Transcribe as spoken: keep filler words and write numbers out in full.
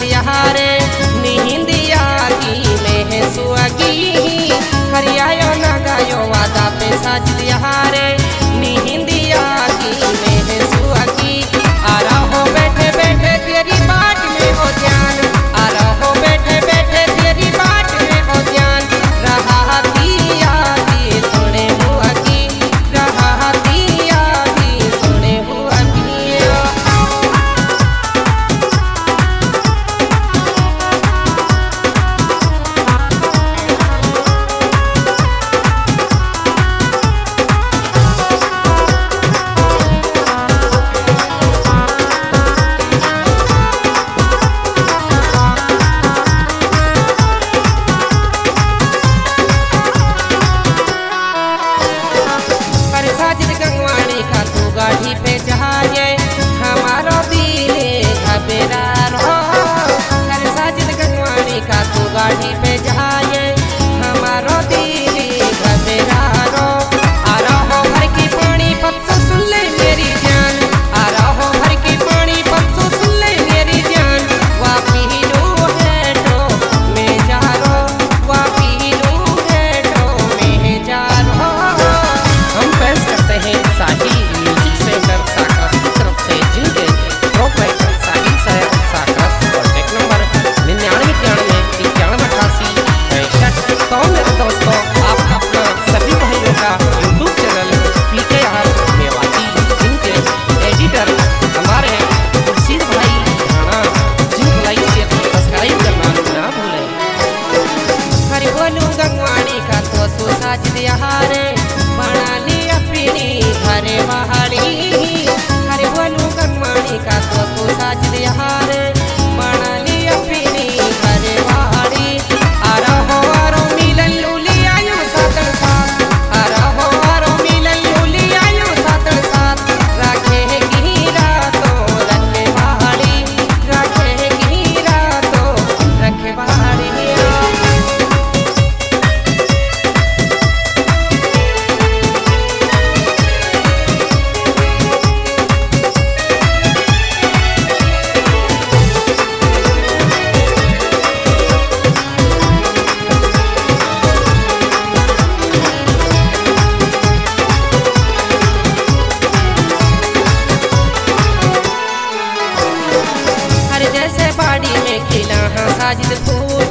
दिहारे निहिंदिया की में है सुअगी हरियायो ना गायो वादा पे साज दिहारे निहिंदिया की में है सुअगी आ रहो बैठे बैठे तेरी बाट में हो ध्यान आ रहो बैठे बैठे तेरी बाट में हो ध्यान रहा दिया दी सोने हुआ की रहा दिया दी सोने हुआ की गाड़ी पे जहाजे हमारा दिल घबरा रो कर साजिद गंगवानी का तू गाड़ी पे जहाजे हमारा दिल घबरा रो आ रहो भर की पानी पत्सो सुन ले मेरी जान आ रहो भर की पानी पत्सो सुन ले मेरी जान वापी लो है तो मैं जा रो वापी लो है तो मैं जा रो हम पेश करते हैं साही गंगवानी का तो सो साज दिहारे बना ली अपनी घरे बहाड़ी हरे बोलू गंगवानी का तो सो साज दिहारे बना ली अपनी घरे बहाड़ी आ रहो आरो मिलन लूली आयो सातन साथ आ रहो आरो मिलन लूली आयो सातन साथ रखे गिरा तो रखे बहाड़ी रखे गिरा तो रखे बहाड़ी जैसे बाड़ी में खिला हाँ साजिद फूल